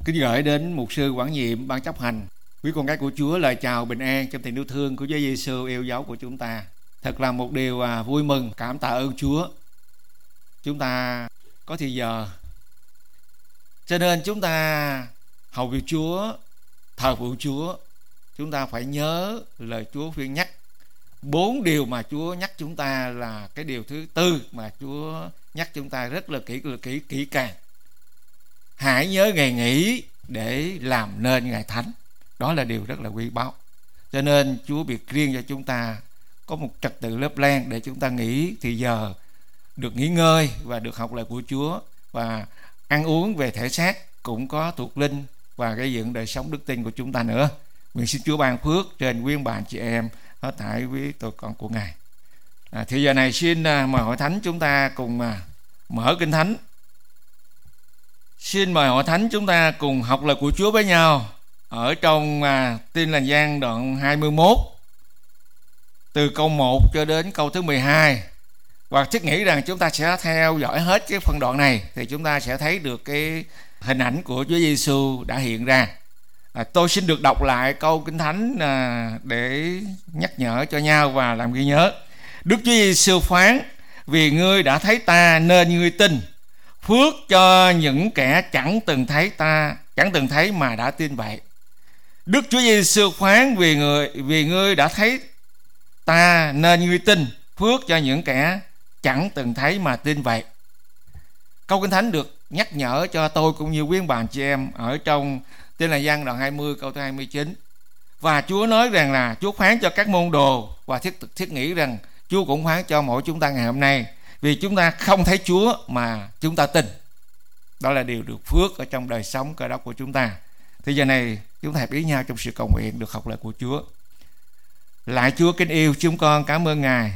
Kính gửi đến mục sư quản nhiệm ban chấp hành, quý con cái của Chúa, lời chào bình an trong tình yêu thương của Chúa Giêsu yêu dấu của chúng ta. Thật là một điều vui mừng, cảm tạ ơn Chúa. Chúng ta có thì giờ, cho nên chúng ta hầu việc Chúa, thờ phượng Chúa. Chúng ta phải nhớ lời Chúa khuyên nhắc. 4 điều mà Chúa nhắc chúng ta là cái điều thứ tư mà Chúa nhắc chúng ta rất là kỹ càng. Hãy nhớ ngày nghỉ để làm nên ngày thánh. Đó là điều rất là quý báu. Cho nên Chúa biệt riêng cho chúng ta có một trật tự lớp lan để chúng ta nghỉ thì giờ, được nghỉ ngơi và được học lời của Chúa, và ăn uống về thể xác cũng có thuộc linh và gây dựng đời sống đức tin của chúng ta nữa. Nguyện xin Chúa ban phước trên quý ông bà chị em hết thảy quý tôi con của Ngài. Thì giờ này xin mời hội thánh chúng ta cùng mở kinh thánh. Xin mời hội thánh chúng ta cùng học lời của Chúa với nhau ở trong Tin Lành Giăng đoạn 21 từ câu 1 cho đến câu thứ 12. Và thiết nghĩ rằng chúng ta sẽ theo dõi hết cái phân đoạn này thì chúng ta sẽ thấy được cái hình ảnh của Chúa Giêsu đã hiện ra. Tôi xin được đọc lại câu Kinh Thánh để nhắc nhở cho nhau và làm ghi nhớ. Đức Chúa Giêsu phán: vì ngươi đã thấy ta nên ngươi tin. Phước cho những kẻ chẳng từng thấy mà đã tin vậy. Đức Chúa Giêsu phán: vì ngươi đã thấy ta nên ngươi tin. Phước cho những kẻ chẳng từng thấy mà tin vậy. Câu Kinh Thánh được nhắc nhở cho tôi cũng như quý bạn chị em ở trong Tin Lành Giăng đoạn 20 câu thứ 29. Và Chúa nói rằng là Chúa phán cho các môn đồ, và thiết nghĩ rằng Chúa cũng phán cho mỗi chúng ta ngày hôm nay. Vì chúng ta không thấy Chúa mà chúng ta tin. Đó là điều được phước ở trong đời sống Cơ Đốc của chúng ta. Thì giờ này chúng ta hợp ý nhau trong sự cầu nguyện được học lời của Chúa. Lạy Chúa kính yêu, chúng con cảm ơn Ngài.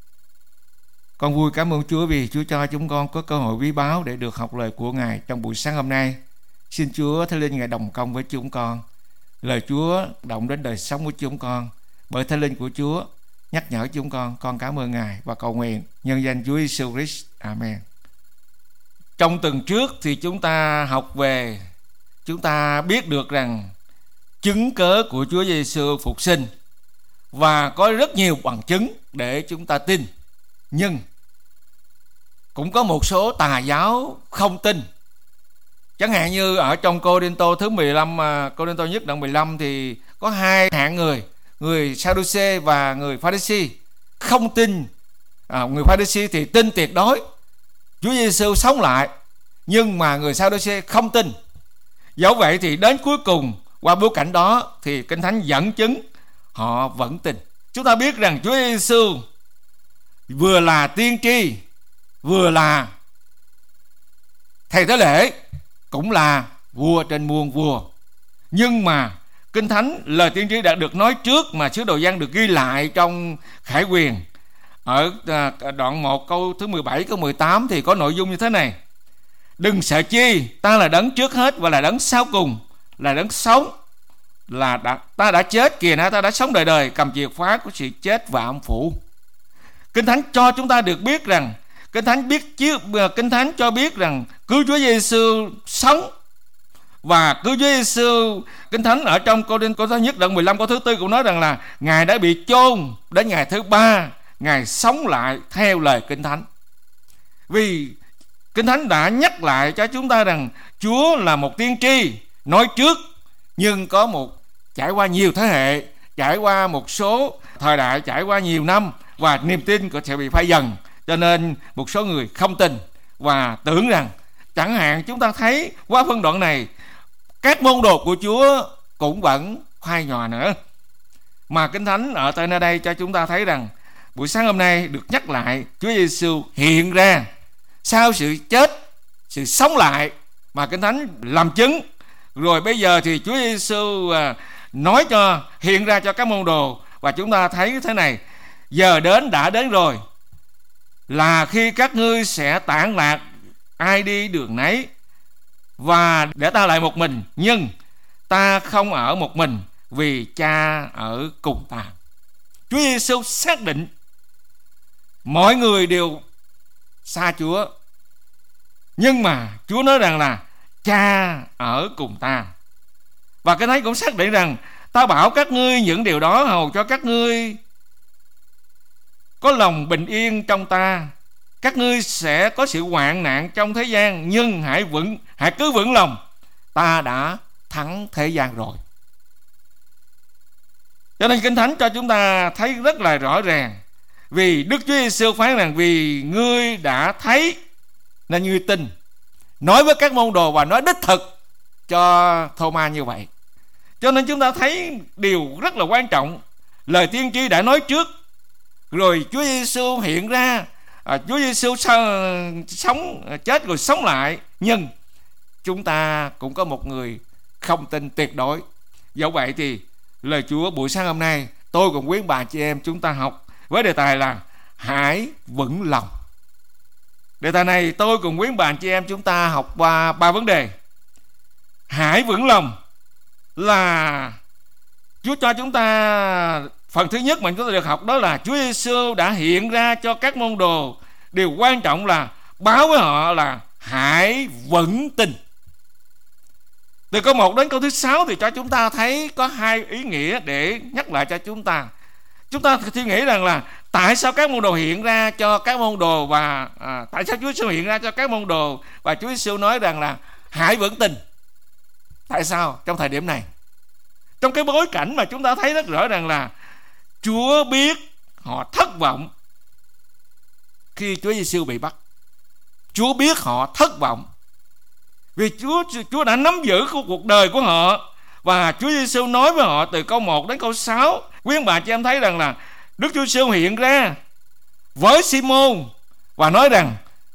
Con vui cảm ơn Chúa vì Chúa cho chúng con có cơ hội quý báu để được học lời của Ngài trong buổi sáng hôm nay. Xin Chúa Thánh Linh Ngài đồng công với chúng con. Lời Chúa động đến đời sống của chúng con bởi Thánh Linh của Chúa nhắc nhở chúng con cảm ơn Ngài và cầu nguyện nhân danh Chúa Giêsu Christ. Amen. Trong tuần trước thì chúng ta học về, chúng ta biết được rằng chứng cớ của Chúa Giêsu phục sinh, và có rất nhiều bằng chứng để chúng ta tin. Nhưng cũng có một số tà giáo không tin. Chẳng hạn như ở trong Cô-rinh-tô thứ 15, Cô-rinh-tô nhất đoạn 15 thì có hai hạng người Sa-đu-xê và người Pha-ri-si không tin. Người Pha-ri-si thì tin tuyệt đối Chúa Giêsu sống lại, nhưng mà người Sa-đu-xê không tin. Dẫu vậy thì đến cuối cùng, qua bối cảnh đó thì Kinh Thánh dẫn chứng họ vẫn tin. Chúng ta biết rằng Chúa Giêsu vừa là tiên tri, vừa là thầy tế lễ, cũng là vua trên muôn vua. Nhưng mà Kinh Thánh, lời tiên tri đã được nói trước mà sứ đồ Giăng được ghi lại trong Khải Huyền ở đoạn 1 câu thứ 17 câu 18 thì có nội dung như thế này: đừng sợ chi, ta là đấng trước hết và là đấng sau cùng, là đấng sống, ta đã chết, kìa nay ta đã sống đời đời, cầm chìa khóa của sự chết và âm phủ. Kinh Thánh cho chúng ta được biết rằng, Kinh Thánh cho biết rằng cứu Chúa Giêsu sống, và cứu Chúa Giêsu, Kinh Thánh ở trong Cô-rinh-tô nhất đoạn 15 câu thứ 4 cũng nói rằng là Ngài đã bị chôn, đến ngày thứ 3 Ngài sống lại theo lời Kinh Thánh. Vì Kinh Thánh đã nhắc lại cho chúng ta rằng Chúa là một tiên tri nói trước, nhưng có một trải qua nhiều thế hệ, trải qua một số thời đại, trải qua nhiều năm, và niềm tin sẽ bị phai dần. Cho nên một số người không tin và tưởng rằng, chẳng hạn chúng ta thấy qua phân đoạn này, các môn đồ của Chúa cũng vẫn khoai nhòa nữa. Mà Kinh Thánh ở tại nơi đây cho chúng ta thấy rằng buổi sáng hôm nay được nhắc lại Chúa Giêsu hiện ra sau sự chết, sự sống lại mà Kinh Thánh làm chứng. Rồi bây giờ thì Chúa Giêsu nói cho, hiện ra cho các môn đồ, và chúng ta thấy thế này: giờ đã đến rồi, là khi các ngươi sẽ tản lạc ai đi đường nấy, và để ta lại một mình, nhưng ta không ở một mình, vì Cha ở cùng ta. Chúa Giêsu xác định mọi người đều xa Chúa, nhưng mà Chúa nói rằng là Cha ở cùng ta. Và cái thấy cũng xác định rằng ta bảo các ngươi những điều đó hầu cho các ngươi có lòng bình yên trong ta. Các ngươi sẽ có sự hoạn nạn trong thế gian, nhưng hãy cứ vững lòng, ta đã thắng thế gian rồi. Cho nên Kinh Thánh cho chúng ta thấy rất là rõ ràng. Vì Đức Chúa Giêsu phán rằng vì ngươi đã thấy nên ngươi tin. Nói với các môn đồ và nói đích thực cho Thô-ma như vậy. Cho nên chúng ta thấy điều rất là quan trọng. Lời tiên tri đã nói trước, rồi Chúa Giêsu hiện ra. Chúa Giêsu sống, chết rồi sống lại. Nhưng chúng ta cũng có một người không tin tuyệt đối. Do vậy thì lời Chúa buổi sáng hôm nay, tôi cùng quý bà chị em chúng ta học với đề tài là hãy vững lòng. Đề tài này tôi cùng quý bà chị em chúng ta học qua 3 vấn đề. Hãy vững lòng là Chúa cho chúng ta, phần thứ nhất mà chúng ta được học đó là Chúa Giêsu đã hiện ra cho các môn đồ. Điều quan trọng là báo với họ là hãy vững tin. Từ câu 1 đến câu thứ 6 thì cho chúng ta thấy có 2 ý nghĩa để nhắc lại cho chúng ta. Chúng ta suy nghĩ rằng là tại sao các môn đồ hiện ra cho các môn đồ và tại sao Chúa Giêsu hiện ra cho các môn đồ và Chúa Giêsu nói rằng là hãy vững tin. Tại sao trong thời điểm này? Trong cái bối cảnh mà chúng ta thấy rất rõ ràng là Chúa biết họ thất vọng khi Chúa Giêsu bị bắt. Chúa biết họ thất vọng vì Chúa đã nắm giữ cuộc đời của họ. Và Chúa Giêsu nói với họ từ câu 1 đến câu 6. Quý ông bà chị em thấy rằng là Đức Chúa Giêsu hiện ra với Simon và nói rằng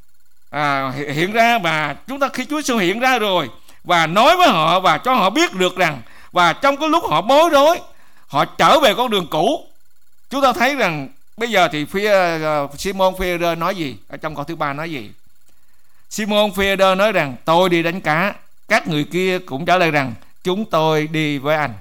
hiện ra, và chúng ta khi Chúa Giêsu hiện ra rồi và nói với họ và cho họ biết được rằng, và trong cái lúc họ bối rối, họ trở về con đường cũ. Chúng ta thấy rằng bây giờ thì Simon Phi-e-rơ nói gì? Ở trong câu thứ 3 nói gì? Simon Phi-e-rơ nói rằng tôi đi đánh cá. Các người kia cũng trả lời rằng chúng tôi đi với anh.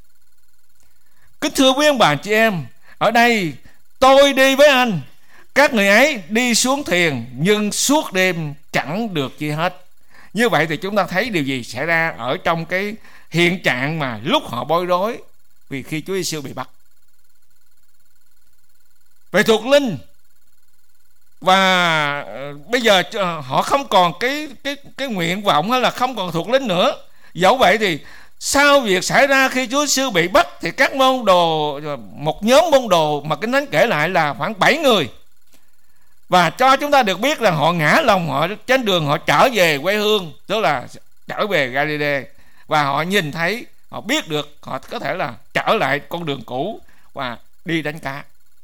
Kính thưa quý ông bà chị em, ở đây tôi đi với anh, các người ấy đi xuống thuyền nhưng suốt đêm chẳng được chi hết. Như vậy thì chúng ta thấy điều gì xảy ra ở trong cái hiện trạng mà lúc họ bối rối vì khi Chúa Giêsu bị bắt. Về thuộc linh, và bây giờ họ không còn cái nguyện vọng hay là không còn thuộc linh nữa. Dẫu vậy thì sau việc xảy ra khi Chúa Giêsu bị bắt thì các môn đồ, một nhóm môn đồ mà Kinh Thánh kể lại là khoảng 7 người, và cho chúng ta được biết rằng họ ngã lòng, họ trên đường họ trở về quê hương, tức là trở về Galilee, và họ nhìn thấy, họ biết được họ có thể là trở lại con đường cũ và đi đánh cá.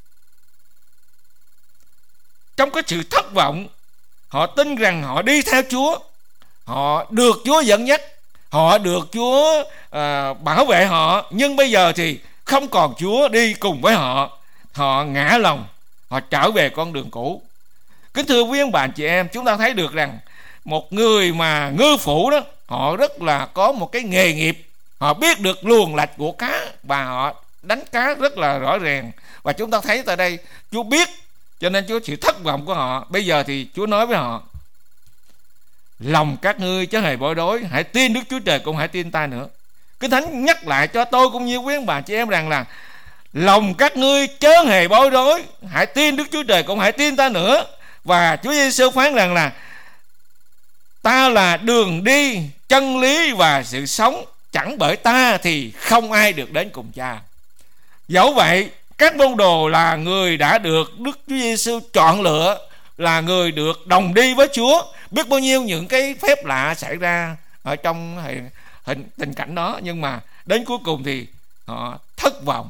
Trong cái sự thất vọng, họ tin rằng họ đi theo Chúa, họ được Chúa dẫn dắt, họ được Chúa bảo vệ họ, nhưng bây giờ thì không còn Chúa đi cùng với họ. Họ ngã lòng, họ trở về con đường cũ. Kính thưa quý ông bà chị em, chúng ta thấy được rằng một người mà ngư phủ đó, họ rất là có một cái nghề nghiệp, họ biết được luồng lạch của cá và họ đánh cá rất là rõ ràng. Và chúng ta thấy tại đây Chúa biết, cho nên Chúa sự thất vọng của họ. Bây giờ thì Chúa nói với họ: lòng các ngươi chớ hề bối rối, hãy tin Đức Chúa Trời cũng hãy tin ta nữa. Kinh Thánh nhắc lại cho tôi cũng như quý ông bà chị em rằng là lòng các ngươi chớ hề bối rối, hãy tin Đức Chúa Trời cũng hãy tin ta nữa. Và Chúa Giêsu phán rằng là ta là đường đi, chân lý và sự sống, chẳng bởi ta thì không ai được đến cùng Cha. Dẫu vậy, các môn đồ là người đã được Đức Chúa Giêsu chọn lựa, là người được đồng đi với Chúa. Biết bao nhiêu những cái phép lạ xảy ra ở trong tình cảnh đó, nhưng mà đến cuối cùng thì họ thất vọng.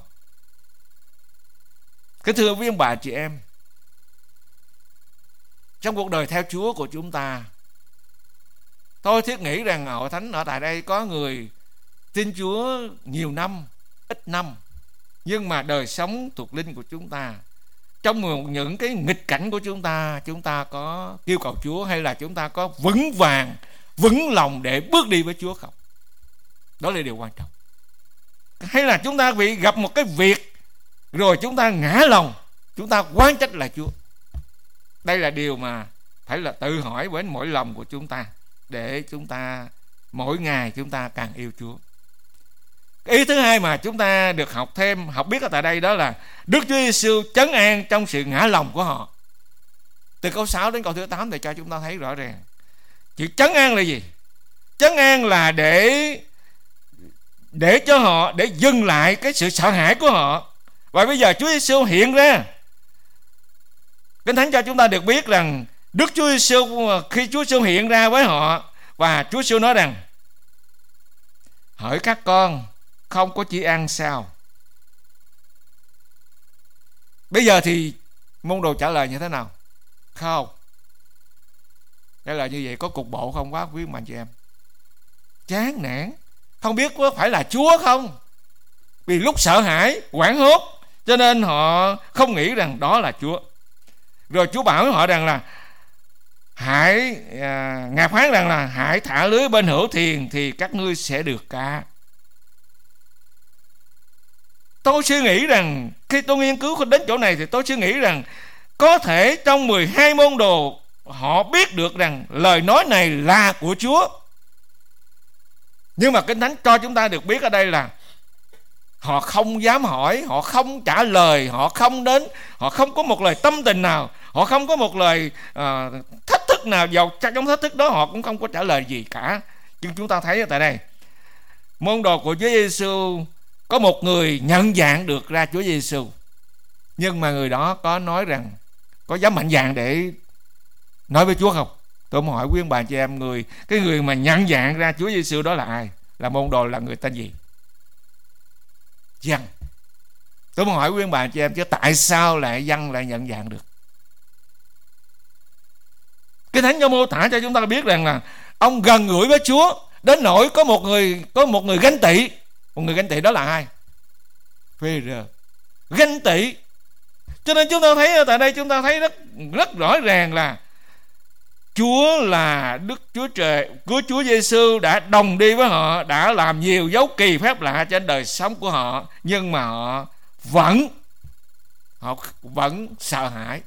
Kính thưa quý ông bà chị em, trong cuộc đời theo Chúa của chúng ta, tôi thiết nghĩ rằng hội thánh ở tại đây có người tin Chúa nhiều năm, ít năm, nhưng mà đời sống thuộc linh của chúng ta, trong những cái nghịch cảnh của chúng ta có kêu cầu Chúa, hay là chúng ta có vững vàng, vững lòng để bước đi với Chúa không? Đó là điều quan trọng. Hay là chúng ta bị gặp một cái việc rồi chúng ta ngã lòng, chúng ta oán trách lại Chúa? Đây là điều mà phải là tự hỏi với mỗi lòng của chúng ta, để chúng ta mỗi ngày chúng ta càng yêu Chúa. Ý thứ hai mà chúng ta được học biết ở tại đây đó là Đức Chúa Giêsu trấn an trong sự ngã lòng của họ. Từ câu 6 đến câu thứ 8 để cho chúng ta thấy rõ ràng. Chữ trấn an là gì? Trấn an là để cho họ, để dừng lại cái sự sợ hãi của họ. Và bây giờ Chúa Giêsu hiện ra. Kinh Thánh cho chúng ta được biết rằng Đức Chúa Giêsu, khi Chúa Giêsu hiện ra với họ, và Chúa Giêsu nói rằng: hỡi các con, không có chỉ ăn sao? Bây giờ thì môn đồ trả lời như thế nào? Không. Trả lời như vậy có cục bộ không quá quý mạnh chị em? Chán nản, không biết có phải là Chúa không? Vì lúc sợ hãi, hoảng hốt, cho nên họ không nghĩ rằng đó là Chúa. Rồi Chúa bảo với họ rằng là Ngài phán rằng là hãy thả lưới bên hữu thuyền thì các ngươi sẽ được cá. Tôi suy nghĩ rằng khi tôi nghiên cứu đến chỗ này thì tôi suy nghĩ rằng có thể trong 12 môn đồ họ biết được rằng lời nói này là của Chúa. Nhưng mà Kinh Thánh cho chúng ta được biết ở đây là họ không dám hỏi, họ không trả lời, họ không có một lời tâm tình nào, họ không có một lời thách thức nào. Dầu trong thách thức đó họ cũng không có trả lời gì cả. Nhưng chúng ta thấy ở tại đây, môn đồ của Chúa Giêsu có một người nhận dạng được ra Chúa Giêsu, nhưng mà người đó có nói rằng, có dám mạnh dạn để nói với Chúa không? Tôi muốn hỏi quý ông bà chị em, cái người mà nhận dạng ra Chúa Giêsu đó là ai? Là môn đồ, là người tên gì? Giăng. Tôi muốn hỏi quý ông bà chị em, chứ tại sao lại Giăng lại nhận dạng được? Cái Thánh mô tả cho chúng ta biết rằng là ông gần gũi với Chúa đến nỗi có một người ganh tị. Một người ganh tị đó là ai? Phêrô. Ganh tị. Cho nên chúng ta thấy ở tại đây, chúng ta thấy rất rõ ràng là Chúa là Đức Chúa Trời của Chúa Giêsu đã đồng đi với họ, đã làm nhiều dấu kỳ phép lạ trên đời sống của họ, nhưng mà họ vẫn sợ hãi.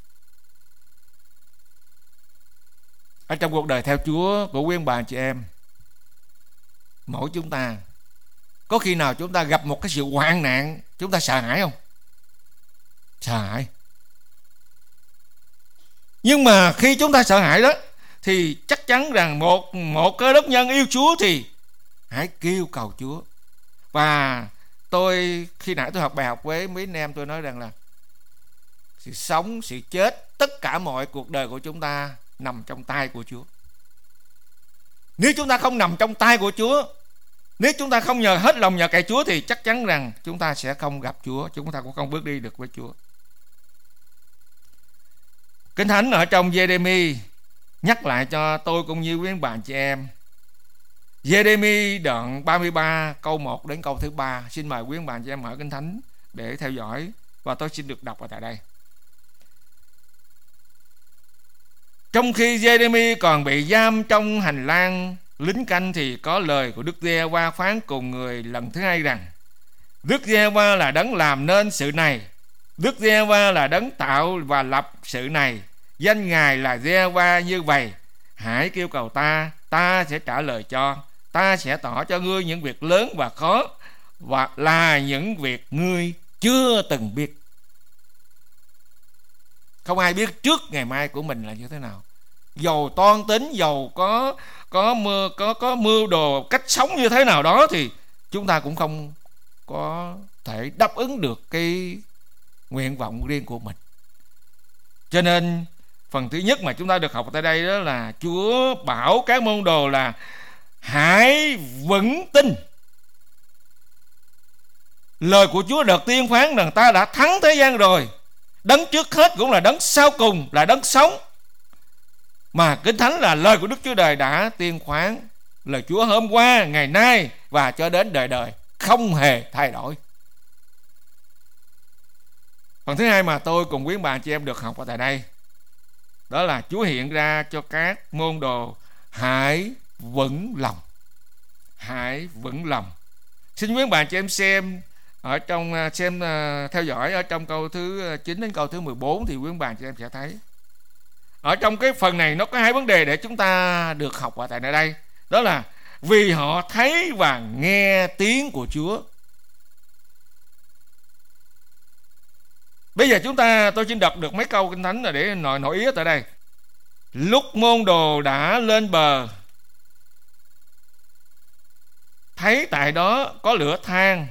Ở trong cuộc đời theo Chúa của quý ông bà chị em, mỗi chúng ta có khi nào chúng ta gặp một cái sự hoạn nạn chúng ta sợ hãi không? Sợ hãi. Nhưng mà khi chúng ta sợ hãi đó thì chắc chắn rằng một cơ đốc nhân yêu Chúa thì hãy kêu cầu Chúa. Và khi nãy tôi học bài học với mấy anh em, tôi nói rằng là sự sống, sự chết, tất cả mọi cuộc đời của chúng ta nằm trong tay của Chúa. Nếu chúng ta không nằm trong tay của Chúa, nếu chúng ta không nhờ hết lòng nhờ cậy Chúa thì chắc chắn rằng chúng ta sẽ không gặp Chúa, chúng ta cũng không bước đi được với Chúa. Kinh Thánh ở trong Giê-rê-mi nhắc lại cho tôi cũng như quý bạn chị em. Giê-rê-mi đoạn 33 câu 1 đến câu thứ 3. Xin mời quý bạn chị em mở Kinh Thánh để theo dõi, và tôi xin được đọc ở tại đây. Trong khi Giê-rê-mi còn bị giam trong hành lang lính canh thì có lời của Đức Giê-hô-va phán cùng người lần thứ hai rằng: Đức Giê-hô-va là đấng làm nên sự này, Đức Giê-hô-va là đấng tạo và lập sự này, danh Ngài là Giê-hô-va như vậy. Hãy kêu cầu ta, ta sẽ trả lời cho, ta sẽ tỏ cho ngươi những việc lớn và khó, và là những việc ngươi chưa từng biết. Không ai biết trước ngày mai của mình là như thế nào. Dầu toan tính, dầu có mưu đồ cách sống như thế nào đó thì chúng ta cũng không có thể đáp ứng được cái nguyện vọng riêng của mình. Cho nên phần thứ nhất mà chúng ta được học tại đây đó là Chúa bảo các môn đồ là hãy vững tin. Lời của Chúa được tiên phán rằng ta đã thắng thế gian rồi. Đấng trước hết cũng là đấng sau cùng, là đấng sống. Mà Kinh Thánh là lời của Đức Chúa Trời đã tiên phán. Lời Chúa hôm qua, ngày nay và cho đến đời đời, không hề thay đổi. Phần thứ hai mà tôi cùng quý bà chị em được học ở tại đây, đó là Chúa hiện ra cho các môn đồ hãy vững lòng. Hãy vững lòng. Xin quý bà chị em xem theo dõi ở trong câu thứ 9 đến câu thứ 14 thì quý bà chị em sẽ thấy. Ở trong cái phần này nó có hai vấn đề để chúng ta được học ở tại đây. Đó là vì họ thấy và nghe tiếng của Chúa. Bây giờ tôi xin đọc được mấy câu Kinh Thánh là để nội ý tại đây. Lúc môn đồ đã lên bờ, thấy tại đó có lửa than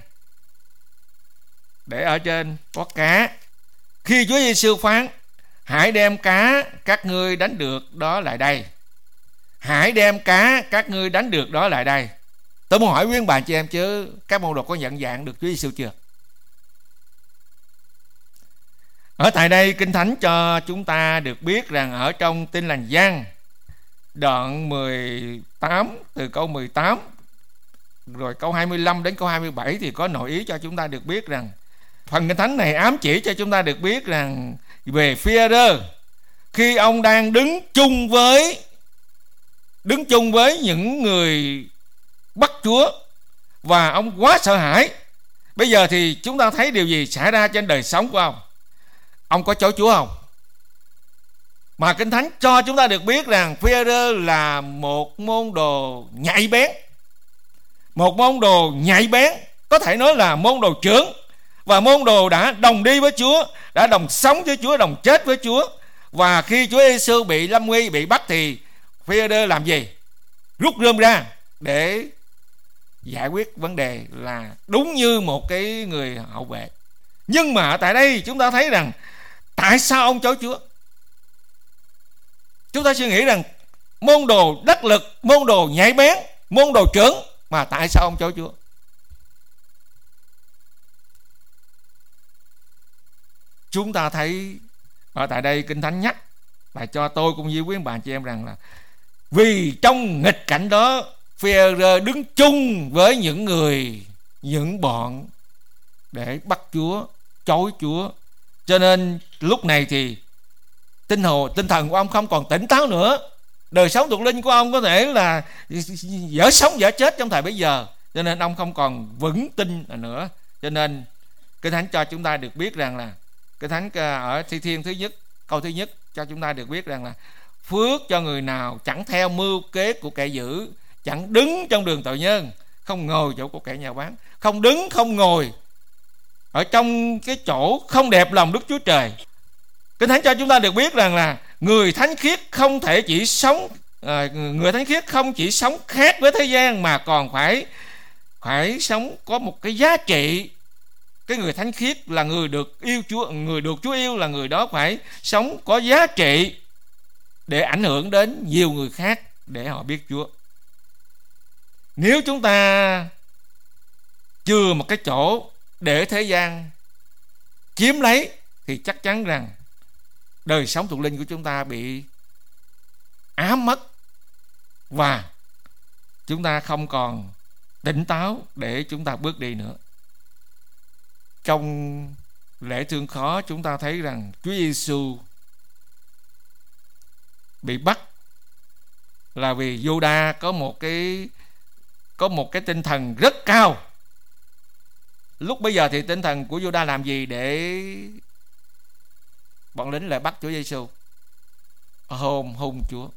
để ở trên có cá. Khi Chúa Giêsu phán: hãy đem cá các ngươi đánh được đó lại đây. Hãy đem cá các ngươi đánh được đó lại đây. Tôi muốn hỏi quý bà chị em chứ các môn đồ có nhận dạng được Chúa Giêsu chưa? Ở tại đây Kinh Thánh cho chúng ta được biết rằng ở trong Tin Lành Giăng đoạn 18, từ câu 18 rồi câu 25 đến câu 27 thì có nội ý cho chúng ta được biết rằng phần Kinh Thánh này ám chỉ cho chúng ta được biết rằng về Phi-e-rơ, khi ông đang đứng chung với những người bắt Chúa và ông quá sợ hãi. Bây giờ thì chúng ta thấy điều gì xảy ra trên đời sống của ông? Ông có chối Chúa không? Mà Kinh Thánh cho chúng ta được biết rằng Phi-e-rơ là một môn đồ nhạy bén. Một môn đồ nhạy bén, có thể nói là môn đồ trưởng, và môn đồ đã đồng đi với Chúa, đã đồng sống với Chúa, đồng chết với Chúa. Và khi Chúa Giêsu bị lâm nguy, bị bắt thì Phi-e-rơ làm gì? Rút rơm ra để giải quyết vấn đề, là đúng như một cái người hậu vệ. Nhưng mà tại đây chúng ta thấy rằng tại sao ông chối Chúa? Chúng ta suy nghĩ rằng môn đồ đắc lực, môn đồ nhạy bén, môn đồ trưởng, mà tại sao ông chối Chúa? Chúng ta thấy ở tại đây Kinh Thánh nhắc và cho tôi cũng như quý bạn chị em rằng là vì trong nghịch cảnh đó Phi-e-rơ đứng chung với những bọn để bắt Chúa, chối Chúa, cho nên lúc này thì tinh thần của ông không còn tỉnh táo nữa. Đời sống thuộc linh của ông có thể là dở sống dở chết trong thời bấy giờ, cho nên ông không còn vững tin nữa. Cho nên Kinh Thánh cho chúng ta được biết rằng là Kinh Thánh ở Thi Thiên thứ nhất câu thứ nhất cho chúng ta được biết rằng là phước cho người nào chẳng theo mưu kế của kẻ dữ, chẳng đứng trong đường tội nhân, không ngồi chỗ của kẻ nhạo báng, không đứng không ngồi ở trong cái chỗ không đẹp lòng Đức Chúa Trời. Kinh Thánh cho chúng ta được biết rằng là người thánh khiết không thể chỉ sống người thánh khiết không chỉ sống khác với thế gian mà còn phải sống có một cái giá trị. Cái người thánh khiết là người được yêu Chúa, người được Chúa yêu, là người đó phải sống có giá trị để ảnh hưởng đến nhiều người khác để họ biết Chúa. Nếu chúng ta chừa một cái chỗ để thế gian chiếm lấy thì chắc chắn rằng đời sống thuộc linh của chúng ta bị ám mất và chúng ta không còn tỉnh táo để chúng ta bước đi nữa. Trong lễ thương khó chúng ta thấy rằng Chúa Giêsu bị bắt là vì Giô-đa có một cái tinh thần rất cao. Lúc bây giờ thì tinh thần của Giô-đa làm gì để bọn lính lại bắt Chúa Giêsu? Hôn Chúa.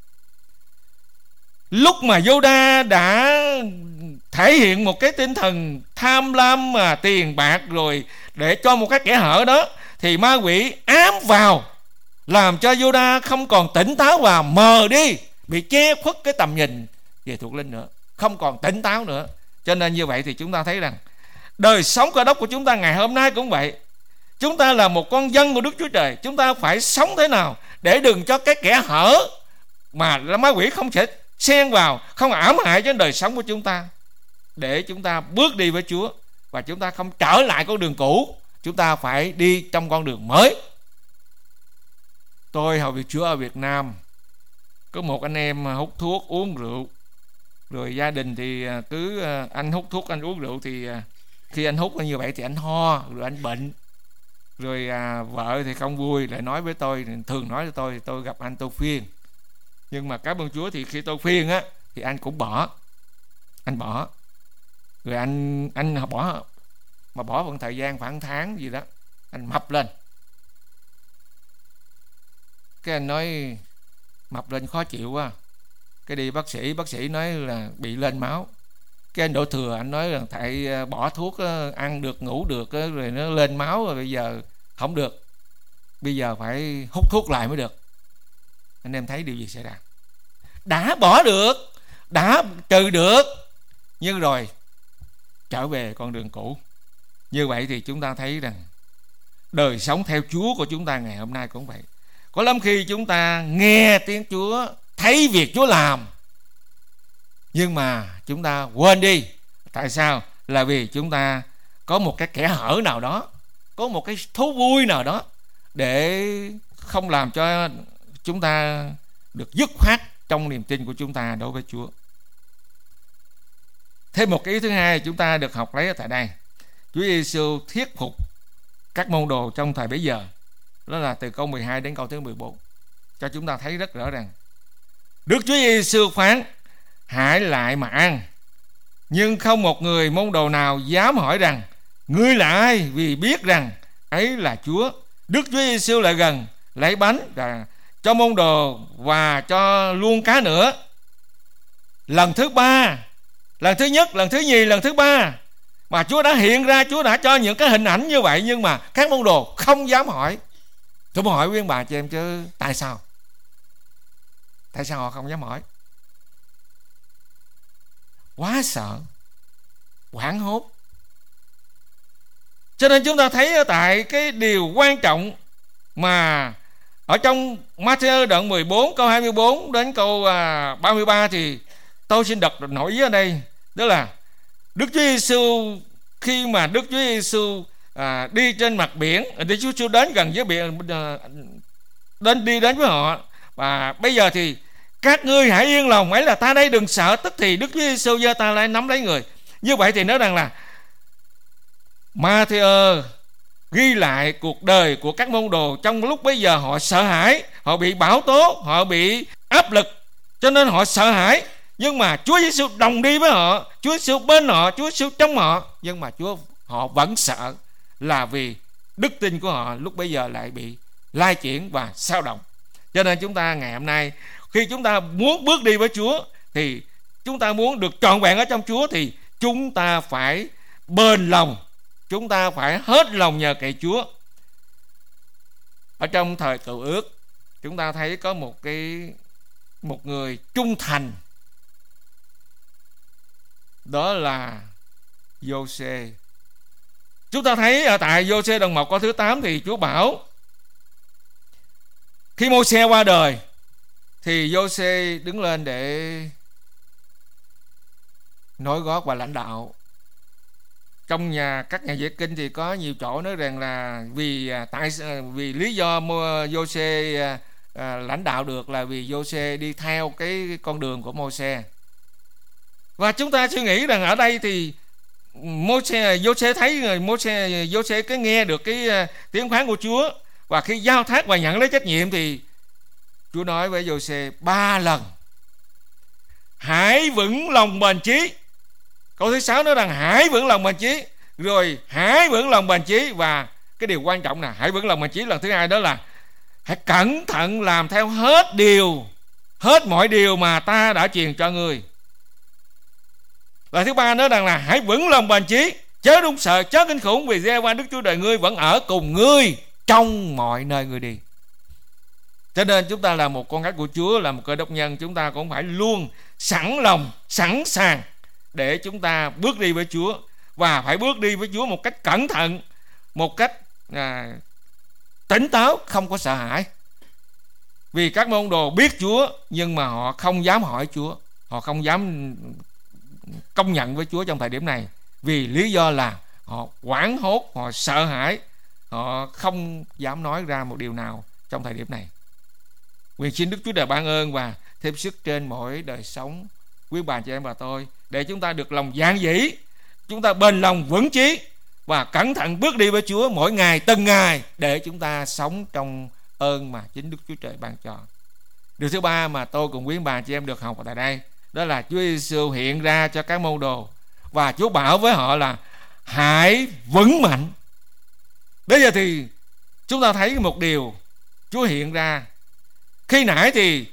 Lúc mà Giô-đa đã thể hiện một cái tinh thần tham lam mà tiền bạc rồi để cho một cái kẻ hở đó, thì ma quỷ ám vào làm cho Giô-đa không còn tỉnh táo và mờ đi, bị che khuất cái tầm nhìn về thuộc linh nữa, không còn tỉnh táo nữa. Cho nên như vậy thì chúng ta thấy rằng đời sống Cơ Đốc của chúng ta ngày hôm nay cũng vậy. Chúng ta là một con dân của Đức Chúa Trời, chúng ta phải sống thế nào để đừng cho cái kẻ hở mà ma quỷ không thể xen vào, không ám hại trên đời sống của chúng ta, để chúng ta bước đi với Chúa và chúng ta không trở lại con đường cũ. Chúng ta phải đi trong con đường mới. Tôi hầu việc Chúa ở Việt Nam, có một anh em hút thuốc uống rượu, rồi gia đình thì cứ anh hút thuốc anh uống rượu thì khi anh hút như vậy thì anh ho, rồi anh bệnh, rồi vợ thì không vui, lại nói với tôi, thường nói với tôi gặp anh tôi phiền. Nhưng mà cảm ơn Chúa thì khi tôi phiền á thì anh cũng bỏ, rồi anh bỏ, mà bỏ một thời gian khoảng tháng gì đó anh mập lên. Cái anh nói mập lên khó chịu quá, cái đi bác sĩ nói là bị lên máu. Cái anh Đỗ Thừa anh nói là thầy bỏ thuốc ăn được ngủ được rồi nó lên máu rồi, bây giờ không được, bây giờ phải hút thuốc lại mới được. Anh em thấy điều gì xảy ra? Đã bỏ được, đã trừ được, nhưng rồi trở về con đường cũ. Như vậy thì chúng ta thấy rằng đời sống theo Chúa của chúng ta ngày hôm nay cũng vậy. Có lắm khi chúng ta nghe tiếng Chúa, thấy việc Chúa làm, nhưng mà chúng ta quên đi. Tại sao? Là vì chúng ta có một cái kẽ hở nào đó, có một cái thú vui nào đó để không làm cho chúng ta được dứt khoát trong niềm tin của chúng ta đối với Chúa. Thêm một cái ý thứ hai chúng ta được học lấy ở tại đây. Chúa Giêsu thuyết phục các môn đồ trong thời bấy giờ, đó là từ câu 12 đến câu thứ 14, cho chúng ta thấy rất rõ ràng. Đức Chúa Giêsu phán: hãy lại mà ăn. Nhưng không một người môn đồ nào dám hỏi rằng: ngươi là ai? Vì biết rằng ấy là Chúa. Đức Chúa Giêsu lại gần, lấy bánh và cho môn đồ và cho luôn cá nữa. Lần thứ ba, lần thứ nhất, lần thứ nhì, lần thứ ba mà Chúa đã hiện ra, Chúa đã cho những cái hình ảnh như vậy, nhưng mà các môn đồ không dám hỏi. Tôi muốn hỏi quý ông bà chị em chứ tại sao? Tại sao họ không dám hỏi? Quá sợ, hoảng hốt. Cho nên chúng ta thấy ở tại cái điều quan trọng mà ở trong Matthew đoạn 14 câu 24 đến câu 33 thì tôi xin đọc nổi ý ở đây. Đó là Đức Chúa Giêsu, khi mà Đức Chúa Giêsu đi trên mặt biển, Đức Chúa Giêsu đến gần với biển, đi đến với họ, và bây giờ thì các ngươi hãy yên lòng, ấy là ta đây, đừng sợ. Tức thì Đức Chúa Giêsu giơ tay lại nắm lấy người. Như vậy thì nói rằng là Matthew ghi lại cuộc đời của các môn đồ trong lúc bây giờ họ sợ hãi, họ bị bão tố, họ bị áp lực, cho nên họ sợ hãi. Nhưng mà Chúa Giêsu đồng đi với họ, Chúa Giêsu bên họ, Chúa Giêsu trong họ, nhưng mà họ vẫn sợ, là vì đức tin của họ lúc bây giờ lại bị lai chuyển và xao động. Cho nên chúng ta ngày hôm nay, khi chúng ta muốn bước đi với Chúa, thì chúng ta muốn được trọn vẹn ở trong Chúa, thì chúng ta phải bền lòng, chúng ta phải hết lòng nhờ cậy Chúa. Ở trong thời Cựu Ước, chúng ta thấy có một người trung thành, đó là Giô-xê. Chúng ta thấy ở tại Giô-xê đoạn 1 câu thứ 8 thì Chúa bảo khi Mô-xê qua đời thì Giô-xê đứng lên để nối gót và lãnh đạo. Trong các nhà giải kinh thì có nhiều chỗ nói rằng là vì lý do Giô-xê lãnh đạo được là vì Giô-xê đi theo cái con đường của Mô-xê. Và chúng ta suy nghĩ rằng ở đây thì Giô-xê thấy người Giô-xê cái nghe được cái tiếng phán của Chúa, và khi giao thác và nhận lấy trách nhiệm thì Chúa nói với Giô-xê 3 lần: hãy vững lòng bền chí. Câu thứ 6 nói rằng hãy vững lòng bền chí, rồi hãy vững lòng bền chí, và cái điều quan trọng là hãy vững lòng bền chí lần thứ hai, đó là hãy cẩn thận làm theo hết mọi điều mà ta đã truyền cho ngươi. Lần thứ ba nói rằng là hãy vững lòng bền chí, chớ run sợ, chớ kinh khủng, vì Giê-hô-va Đức Chúa Trời ngươi vẫn ở cùng ngươi trong mọi nơi ngươi đi. Cho nên chúng ta là một con cái của Chúa, là một cơ đốc nhân, chúng ta cũng phải luôn sẵn lòng, sẵn sàng để chúng ta bước đi với Chúa, và phải bước đi với Chúa một cách cẩn thận, một cách tỉnh táo, không có sợ hãi. Vì các môn đồ biết Chúa nhưng mà họ không dám hỏi Chúa, họ không dám công nhận với Chúa trong thời điểm này, vì lý do là họ hoảng hốt, họ sợ hãi, họ không dám nói ra một điều nào trong thời điểm này. Nguyện xin Đức Chúa Trời ban ơn và thêm sức trên mỗi đời sống quý bà chị em và tôi, để chúng ta được lòng dạn dĩ, chúng ta bền lòng vững chí và cẩn thận bước đi với Chúa mỗi ngày, từng ngày, để chúng ta sống trong ơn mà chính Đức Chúa Trời ban cho. Điều thứ ba mà tôi cùng quý bà chị em được học tại đây, đó là Chúa Giêsu hiện ra cho các môn đồ, và Chúa bảo với họ là hãy vững mạnh. Bây giờ thì chúng ta thấy một điều Chúa hiện ra. Khi nãy thì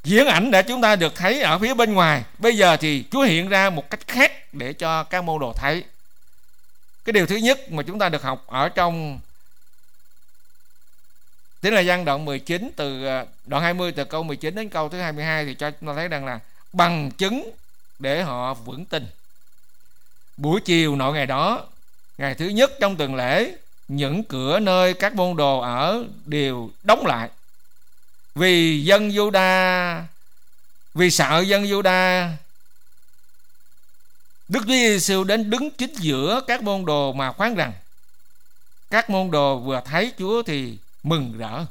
diễn ảnh để chúng ta được thấy ở phía bên ngoài. Bây giờ thì Chúa hiện ra một cách khác để cho các môn đồ thấy. Cái điều thứ nhất mà chúng ta được học ở trong Tin Lành Giăng đoạn 19 từ đoạn 20 từ câu 19 đến câu thứ 22 thì cho chúng ta thấy rằng là bằng chứng để họ vững tin. Buổi chiều nọ ngày đó, ngày thứ nhất trong tuần lễ, những cửa nơi các môn đồ ở đều đóng lại. Vì sợ dân Giu-đa, Đức Chúa Giêsu đến đứng chính giữa các môn đồ mà phán rằng: các môn đồ vừa thấy Chúa thì mừng rỡ.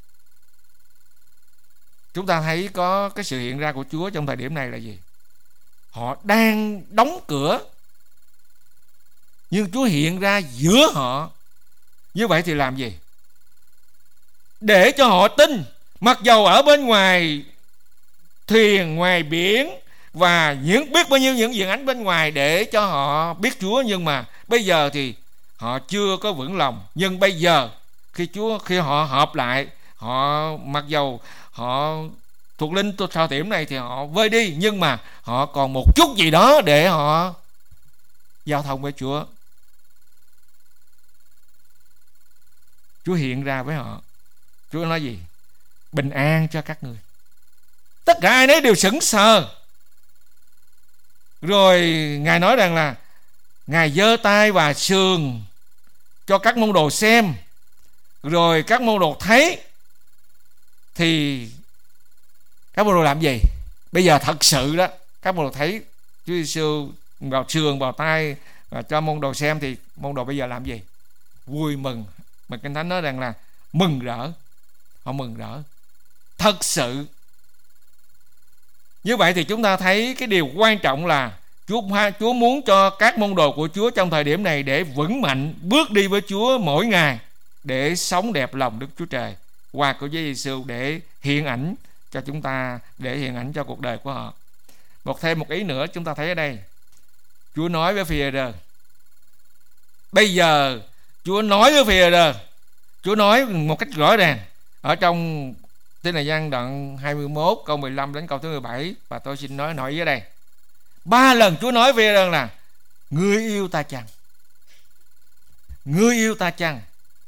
Chúng ta thấy có cái sự hiện ra của Chúa trong thời điểm này là gì? Họ đang đóng cửa, nhưng Chúa hiện ra giữa họ. Như vậy thì làm gì? Để cho họ tin. Mặc dầu ở bên ngoài thuyền, ngoài biển và biết bao nhiêu những diện ảnh bên ngoài để cho họ biết Chúa, nhưng mà bây giờ thì họ chưa có vững lòng. Nhưng bây giờ khi họ hợp lại, họ mặc dầu họ thuộc linh sau điểm này thì họ vơi đi, nhưng mà họ còn một chút gì đó để họ giao thông với Chúa. Chúa hiện ra với họ. Chúa nói gì? Bình an cho các người. Tất cả ai nấy đều sững sờ. Rồi Ngài nói rằng là Ngài giơ tay và sườn cho các môn đồ xem. Rồi các môn đồ thấy. Thì các môn đồ làm gì? Bây giờ thật sự đó, các môn đồ thấy Chúa Giêsu vào sườn, vào tay và cho môn đồ xem, thì môn đồ bây giờ làm gì? Vui mừng. Mà Kinh Thánh nói rằng là mừng rỡ. Họ mừng rỡ thật sự. Như vậy thì chúng ta thấy cái điều quan trọng là Chúa muốn cho các môn đồ của Chúa trong thời điểm này để vững mạnh bước đi với Chúa mỗi ngày, để sống đẹp lòng Đức Chúa Trời qua của Chúa Giêsu, để hiện ảnh cho chúng ta, để hiện ảnh cho cuộc đời của họ. Thêm một ý nữa chúng ta thấy ở đây, Chúa nói với Phi-e-rơ. Bây giờ Chúa nói với Phi-e-rơ, Chúa nói một cách rõ ràng ở trong Tin Lành Giăng đoạn 21 câu 15 đến câu thứ 17, và tôi xin nói ý ở đây. 3 lần Chúa nói với Phi-e-rơ là: ngươi yêu ta chăng? Ngươi yêu ta chăng?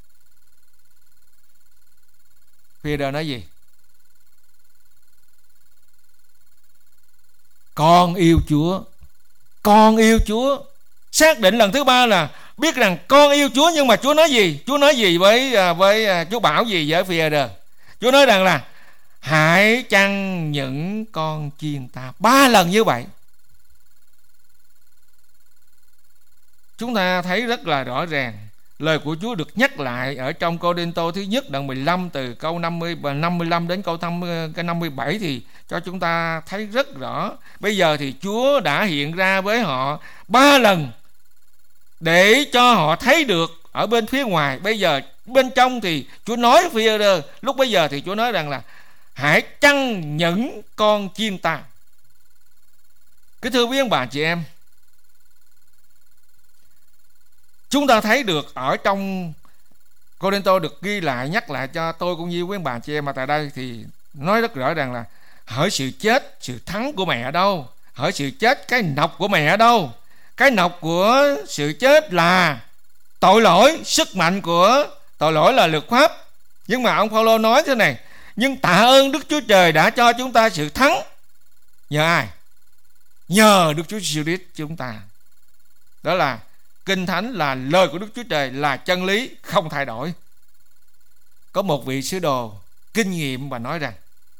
Phi-e-rơ nói gì? Con yêu Chúa. Con yêu Chúa. Xác định lần thứ 3 là biết rằng con yêu Chúa. Nhưng mà Chúa nói gì? Chúa nói gì với Chúa bảo gì với Phi-e-rơ? Chúa nói rằng là: hãy chăn những con chiên ta. 3 lần như vậy. Chúng ta thấy rất là rõ ràng lời của Chúa được nhắc lại ở trong Cô-rinh-tô thứ nhất đoạn 15 từ câu 55 đến câu 57, thì cho chúng ta thấy rất rõ. Bây giờ thì Chúa đã hiện ra với họ 3 lần để cho họ thấy được ở bên phía ngoài. Bây giờ bên trong thì Chúa nói với Phi-e-rơ. Lúc bây giờ thì Chúa nói rằng là: hãy chăn những con chim ta. Kính thưa quý ông bà chị em, chúng ta thấy được ở trong Cô-rinh-tô được ghi lại, nhắc lại cho tôi cũng như quý ông bà chị em, mà tại đây thì nói rất rõ ràng là: hỡi sự chết, sự thắng của mẹ ở đâu? Hỡi sự chết, cái nọc của mẹ ở đâu? Cái nọc của sự chết là tội lỗi. Sức mạnh của tội lỗi là luật pháp. Nhưng mà ông Phaolô nói thế này: nhưng tạ ơn Đức Chúa Trời đã cho chúng ta sự thắng. Nhờ ai? Nhờ Đức Chúa Giêsu Christ chúng ta. Đó là Kinh Thánh, là lời của Đức Chúa Trời, là chân lý không thay đổi. Có một vị sứ đồ kinh nghiệm và nói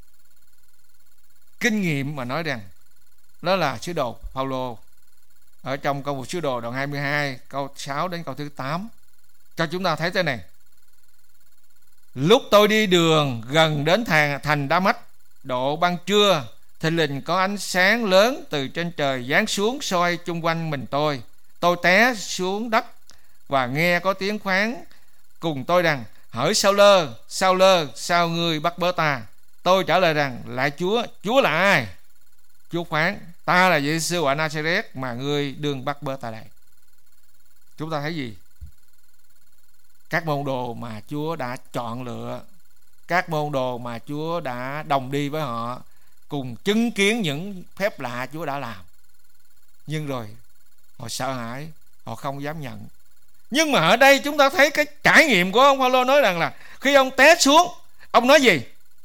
rằng đó là sứ đồ Phaolô ở trong câu một sứ đồ đoạn 22 câu 6 đến câu thứ 8, cho chúng ta thấy thế này: lúc tôi đi đường gần đến thành Đa-mách độ ban trưa, thình lình có ánh sáng lớn từ trên trời giáng xuống soi chung quanh mình tôi té xuống đất và nghe có tiếng phán cùng tôi rằng: hỡi Sao-lơ, Sao-lơ, sao ngươi bắt bớ ta? Tôi trả lời rằng: lạy Chúa. Chúa là ai? Chúa phán: ta là Giê-xu ở Na-sa-rét mà ngươi đương bắt bớ ta đây. Chúng ta thấy gì? Các môn đồ mà Chúa đã chọn lựa, các môn đồ mà Chúa đã đồng đi với họ, cùng chứng kiến những phép lạ Chúa đã làm. Nhưng rồi họ sợ hãi, họ không dám nhận. Nhưng mà ở đây chúng ta thấy cái trải nghiệm của ông Phaolô nói rằng là khi ông té xuống, ông nói gì?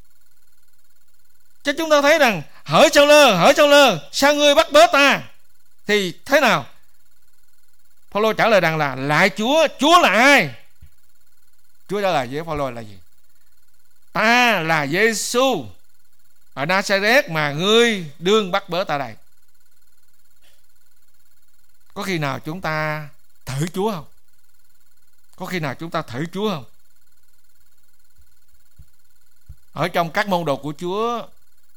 Chứ chúng ta thấy rằng hỡi Sao Lơ, sao ngươi bắt bớ ta? Thì thế nào? Phaolô trả lời rằng là lại Chúa là ai? Chúa trả lời với Phaolô là gì? Ta là Giêsu ở Na-sa-rét mà ngươi đương bắt bớ ta đây. Có khi nào chúng ta thử Chúa không? Có khi nào chúng ta thử Chúa không? Ở trong các môn đồ của Chúa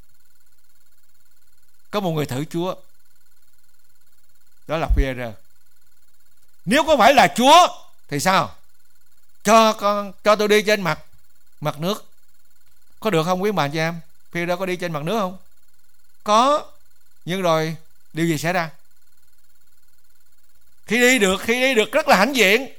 có một người thử Chúa, đó là Phi-e-rơ. Nếu có phải là Chúa thì sao? Cho tôi đi trên mặt nước, có được không quý bà chị em? Phi-e-rơ có đi trên mặt nước không? Có. Nhưng rồi điều gì xảy ra? Khi đi được rất là hãnh diện.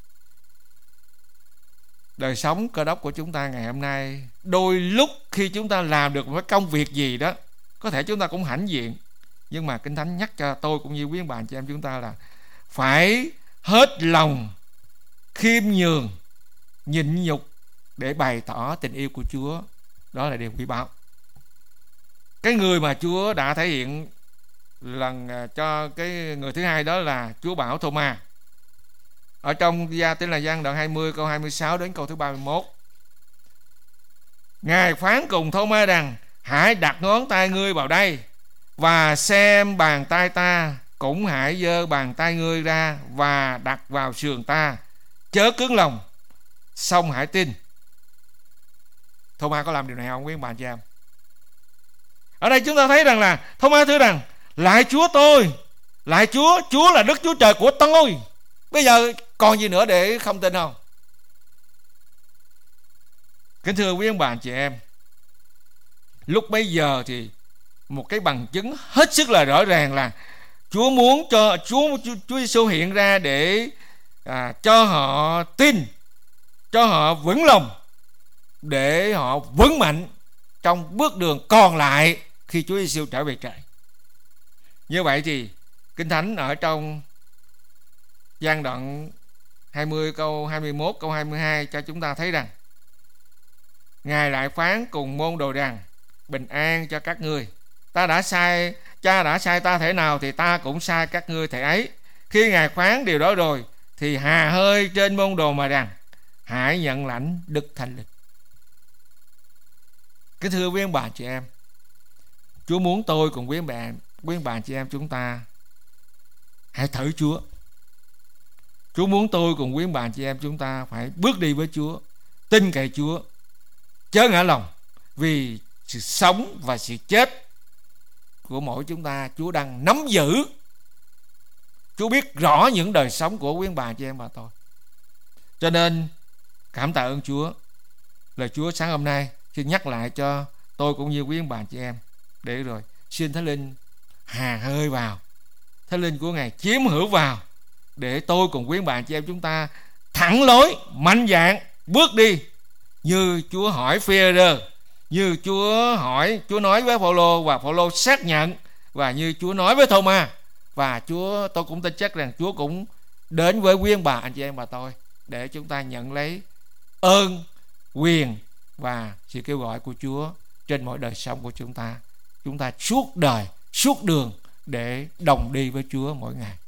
Đời sống Cơ Đốc của chúng ta ngày hôm nay, đôi lúc khi chúng ta làm được một công việc gì đó, có thể chúng ta cũng hãnh diện. Nhưng mà Kinh Thánh nhắc cho tôi cũng như quý bà chị em chúng ta là phải hết lòng khiêm nhường, nhịn nhục để bày tỏ tình yêu của Chúa. Đó là điều quý báu. Cái người mà Chúa đã thể hiện cho cái người thứ hai, đó là Chúa bảo Thô-ma. Ở trong Gia Tin là Giăng đoạn 20 câu 26 đến câu thứ 31, Ngài phán cùng Thô-ma rằng: hãy đặt ngón tay ngươi vào đây và xem bàn tay ta, cũng hãy giơ bàn tay ngươi ra và đặt vào sườn ta, chớ cứng lòng, xong hãy tin. Thô-ma có làm điều này không quý ông bà chị em? Ở đây chúng ta thấy rằng là Thô-ma thưa rằng: lại Chúa tôi, lại Chúa là Đức Chúa Trời của tôi. Bây giờ còn gì nữa để không tin không? Kính thưa quý ông bà chị em, lúc bấy giờ thì một cái bằng chứng hết sức là rõ ràng là Chúa muốn cho Chúa Giêsu hiện ra để cho họ tin, cho họ vững lòng, để họ vững mạnh trong bước đường còn lại khi Chúa Giêsu trở về trời. Như vậy thì Kinh Thánh ở trong Giăng đoạn 20 câu 21 câu 22 cho chúng ta thấy rằng Ngài lại phán cùng môn đồ rằng: bình an cho các ngươi. Cha đã sai ta thể nào thì ta cũng sai các ngươi thể ấy. Khi Ngài phán điều đó rồi thì hà hơi trên môn đồ mà rằng: hãy nhận lãnh Đức Thánh Linh. Kính thưa quý ông bà chị em, Chúa muốn tôi cùng quý ông bà chị em chúng ta hãy thử Chúa. Chúa muốn tôi cùng quý ông bà chị em chúng ta phải bước đi với Chúa, tin cậy Chúa, chớ ngã lòng, vì sự sống và sự chết của mỗi chúng ta Chúa đang nắm giữ. Chúa biết rõ những đời sống của quý ông bà chị em và tôi. Cho nên cảm tạ ơn Chúa. Lời Chúa sáng hôm nay xin nhắc lại cho tôi cũng như quý ông bà chị em, để rồi xin Thánh Linh hà hơi vào, Thánh Linh của Ngài chiếm hữu vào, để tôi cùng quý ông bà chị em chúng ta thẳng lối, mạnh dạn bước đi như Chúa hỏi Phi-e-rơ, như Chúa nói với Phaolô và Phaolô xác nhận, và như Chúa nói với Thô-ma. Và tôi cũng tin chắc rằng Chúa cũng đến với quý ông bà anh chị em và tôi, để chúng ta nhận lấy ơn, quyền và sự kêu gọi của Chúa trên mọi đời sống của chúng ta. Chúng ta suốt đời, suốt đường để đồng đi với Chúa mỗi ngày.